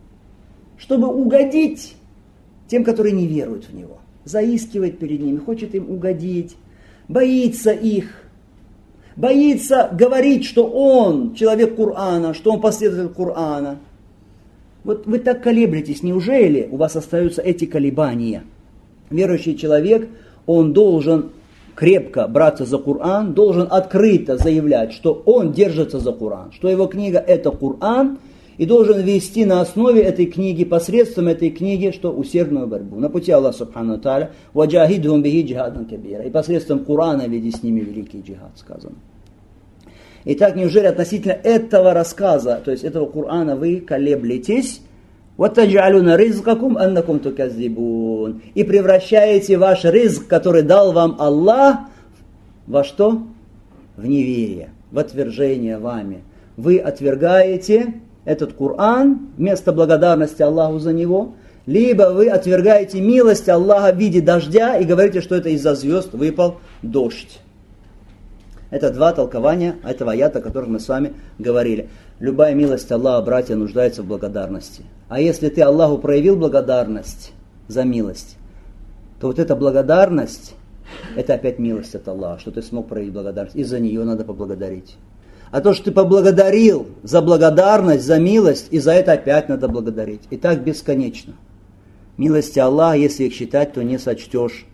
чтобы угодить тем, которые не веруют в него. Заискивает перед ними, хочет им угодить, боится их, боится говорить, что он человек Корана, что он последователь Корана. Вот вы так колеблетесь, неужели у вас остаются эти колебания? Верующий человек, он должен крепко браться за Коран, должен открыто заявлять, что он держится за Коран, что его книга это Коран, и должен вести на основе этой книги, посредством этой книги, что усердную борьбу. На пути Аллаха субхану ва тааля: «Ваджахидхум бихи джихадан кабира». И посредством Корана веди с ними великий джихад, сказано. Итак, неужели относительно этого рассказа, то есть этого Корана, вы колеблетесь? «Ваттаджалуна ризкакум аннакум туказзибун». И превращаете ваш ризк, который дал вам Аллах, во что? В неверие, в отвержение вами. Вы отвергаете этот Коран вместо благодарности Аллаху за него, либо вы отвергаете милость Аллаха в виде дождя и говорите, что это из-за звезд выпал дождь. Это два толкования этого аята, о которых мы с вами говорили. Любая милость Аллаха, братья, нуждается в благодарности. А если ты Аллаху проявил благодарность за милость, то вот эта благодарность, это опять милость от Аллаха, что ты смог проявить благодарность, и за нее надо поблагодарить. А то, что ты поблагодарил за благодарность, за милость, и за это опять надо благодарить. И так бесконечно. Милости Аллаха, если их считать, то не сочтешь.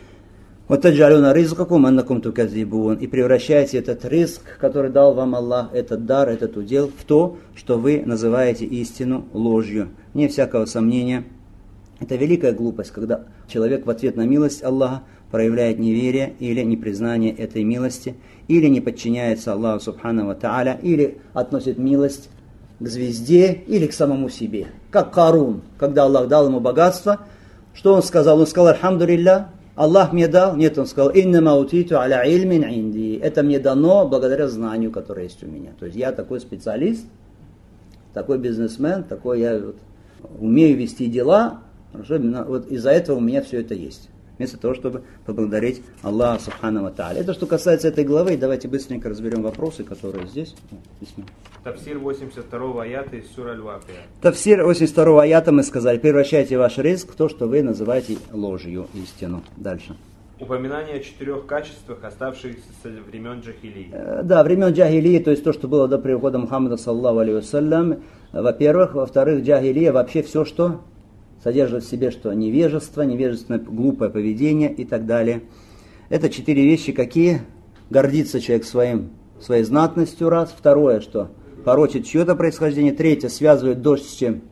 Вот таджалюна ризкакум аннакум туказзибун. И превращаете этот ризк, который дал вам Аллах, этот дар, этот удел, в то, что вы называете истину ложью. Не всякого сомнения. Это великая глупость, когда человек в ответ на милость Аллаха проявляет неверие или непризнание этой милости, или не подчиняется Аллаху субхану ва тааля, или относит милость к звезде, или к самому себе. Как Карун, когда Аллах дал ему богатство, что он сказал? Он сказал: «Альхамдулилля, Аллах мне дал». Нет, он сказал: «Иннама утиту аля ильмин инди». Это мне дано благодаря знанию, которое есть у меня. То есть я такой специалист, такой бизнесмен, такой я вот, умею вести дела. Хорошо, вот из-за этого у меня все это есть. Вместо того, чтобы поблагодарить Аллаха субхану ва тааля. Это что касается этой главы. Давайте быстренько разберем вопросы, которые здесь.
Тафсир восемьдесят второго аята из сура Аль-Вакия.
Тафсир восемьдесят второго аята мы сказали: превращайте ваш ризк в то, что вы называете ложью, истину. Дальше.
Упоминание о четырех качествах, оставшихся со времен джахилии.
Э, да, времен джахилии, то есть то, что было до прихода Мухаммада саллаллаху алейхи вассалям. Во-первых. Во-вторых, джахилия вообще все, что содержит в себе что? Невежество, невежественное глупое поведение и так далее. Это четыре вещи, какие? Гордится человек своим, своей знатностью, раз. Второе, что? Порочит чье-то происхождение. Третье, связывает дождь с чем?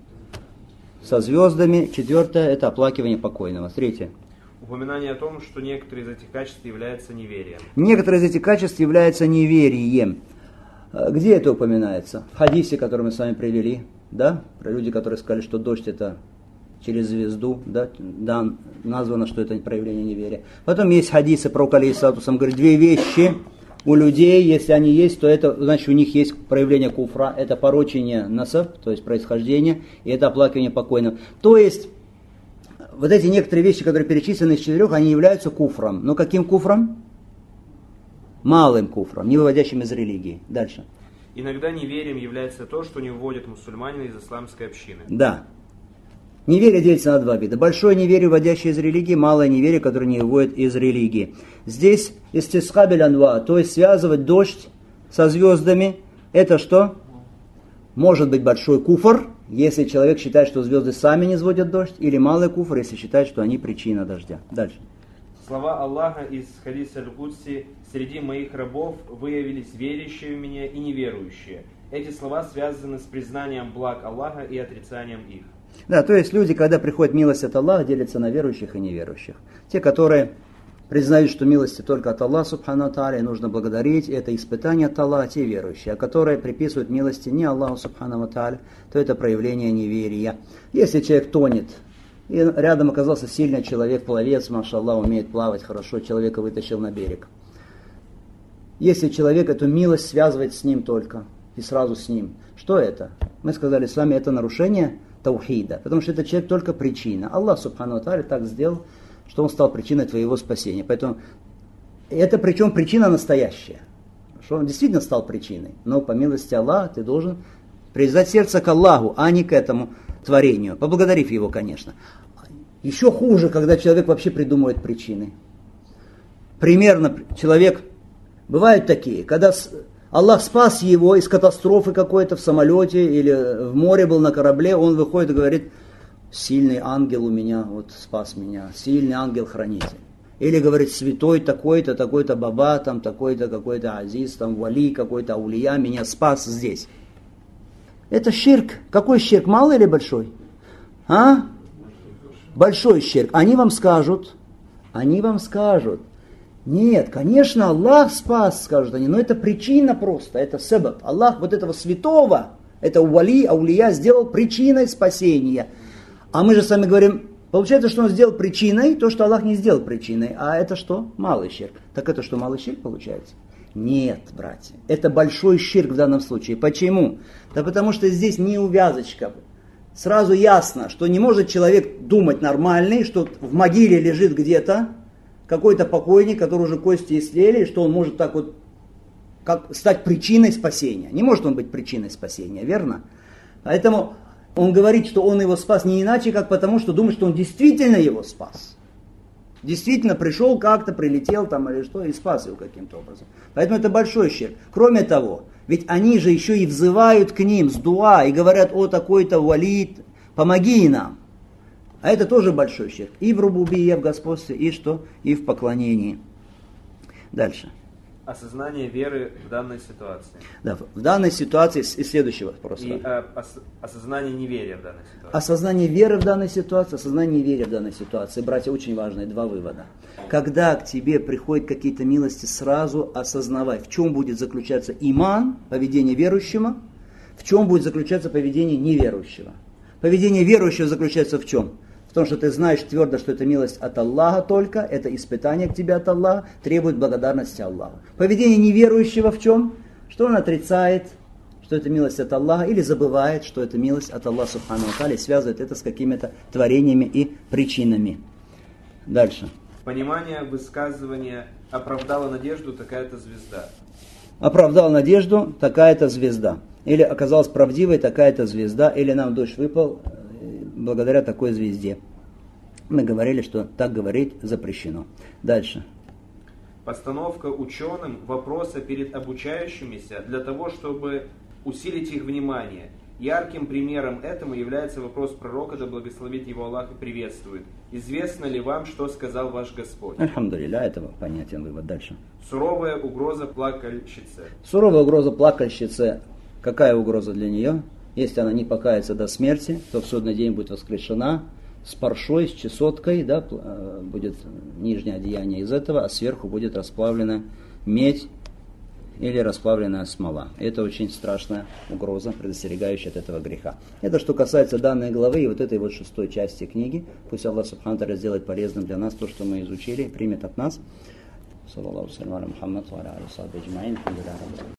Со звездами. Четвертое, это оплакивание покойного. Третье.
Упоминание о том, что некоторые из этих качеств являются неверием.
Некоторые из этих качеств являются неверием. Где это упоминается? В хадисе, который мы с вами привели. Да? Про люди, которые сказали, что дождь это через звезду, да, да, названо, что это проявление неверия. Потом есть хадисы про алейхиссалату вассалям, говорит, две вещи у людей, если они есть, то это, значит, у них есть проявление куфра, это порочение насаб, то есть происхождение, и это оплакивание покойного. То есть, вот эти некоторые вещи, которые перечислены из четырех, они являются куфром. Но каким куфром? Малым куфром, не выводящим из религии. Дальше.
Иногда неверием является то, что не выводит мусульманина из исламской общины.
Да. Неверие делится на два вида. Большое неверие, вводящее из религии, малое неверие, которое не выводит из религии. Здесь истисхабель анва, то есть связывать дождь со звездами, это что? Может быть большой куфр, если человек считает, что звезды сами не сводят дождь, или малый куфр, если считает, что они причина дождя. Дальше.
Слова Аллаха из хадиса Аль-Кудси: «Среди моих рабов выявились верующие в меня и неверующие». Эти слова связаны с признанием благ Аллаха и отрицанием их.
Да, то есть люди, когда приходит милость от Аллаха, делятся на верующих и неверующих. Те, которые признают, что милости только от Аллаха, субхану ва тааля, и нужно благодарить, это испытание от Аллаха, те верующие. А которые приписывают милости не Аллаху, субхану ва тааля, то это проявление неверия. Если человек тонет, и рядом оказался сильный человек, пловец, машаллах, умеет плавать хорошо, человека вытащил на берег. Если человек эту милость связывает с ним только, и сразу с ним, что это? Мы сказали с вами, это нарушение таухида, потому что это человек только причина. Аллах, субхану ва тааля, так сделал, что он стал причиной твоего спасения. Поэтому это причем причина настоящая. Что он действительно стал причиной. Но по милости Аллаха ты должен привязать сердце к Аллаху, а не к этому творению, поблагодарив его, конечно. Еще хуже, когда человек вообще придумывает причины. Примерно человек, бывают такие, когда Аллах спас его из катастрофы какой-то в самолете или в море был на корабле, он выходит и говорит: сильный ангел у меня, вот спас меня, сильный ангел-хранитель. Или говорит: святой такой-то, такой-то баба, там такой-то, какой-то азиз, там вали, какой-то аулия меня спас здесь. Это ширк. Какой ширк, малый или большой? А? Большой ширк. Они вам скажут, они вам скажут, нет, конечно, Аллах спас, скажут они, но это причина просто, это себаб. Аллах вот этого святого, это вали, аулия сделал причиной спасения. А мы же с вами говорим, получается, что он сделал причиной то, что Аллах не сделал причиной. А это что? Малый ширк. Так это что, малый ширк получается? Нет, братья. Это большой ширк в данном случае. Почему? Да потому что здесь не увязочка. Сразу ясно, что не может человек думать нормальный, что в могиле лежит где-то какой-то покойник, который уже кости истлели, что он может так вот как, стать причиной спасения. Не может он быть причиной спасения, верно? Поэтому он говорит, что он его спас не иначе, как потому, что думает, что он действительно его спас. Действительно пришел как-то, прилетел там или что, и спас его каким-то образом. Поэтому это большой ширк. Кроме того, ведь они же еще и взывают к ним с дуа и говорят: о такой-то валид, помоги нам. А это тоже большой ширк. И в рубубие, в господстве, и что? И в поклонении. Дальше.
Осознание веры в данной ситуации.
Да, в данной ситуации, и следующий вопрос.
И а, ос, осознание неверия в данной ситуации.
Осознание веры в данной ситуации, осознание неверия в данной ситуации. Братья, очень важные два вывода. Когда к тебе приходят какие-то милости, сразу осознавай, в чем будет заключаться иман, поведение верующего, в чем будет заключаться поведение неверующего. Поведение верующего заключается в чем? В том, что ты знаешь твердо, что это милость от Аллаха только, это испытание к тебе от Аллаха, требует благодарности Аллаху. Поведение неверующего в чем? Что он отрицает, что это милость от Аллаха, или забывает, что это милость от Аллаха, субхану ва тааля, связывает это с какими-то творениями и причинами. Дальше.
Понимание высказывания «оправдала надежду такая-то звезда».
Оправдал надежду такая-то звезда. Или оказалась правдивой такая-то звезда, или нам дождь выпал благодаря такой звезде. Мы говорили, что так говорить запрещено. Дальше.
Постановка ученым вопроса перед обучающимися для того, чтобы усилить их внимание. Ярким примером этому является вопрос пророка, да благословит его Аллах и приветствует. Известно ли вам, что сказал ваш Господь?
Альхамдулилля, этого понятен вывод. Дальше.
Суровая угроза плакальщице.
Суровая угроза плакальщице. Какая угроза для нее? Если она не покается до смерти, то в судный день будет воскрешена с паршой, с чесоткой, да, будет нижнее одеяние из этого, а сверху будет расплавлена медь или расплавленная смола. Это очень страшная угроза, предостерегающая от этого греха. Это что касается данной главы и вот этой вот шестой части книги. Пусть Аллах субхану ва тааля сделает полезным для нас то, что мы изучили, примет от нас. Саллаллаху алейхи ва саллям, Мухаммад ва аля алихи ва сахбихи аджмаин.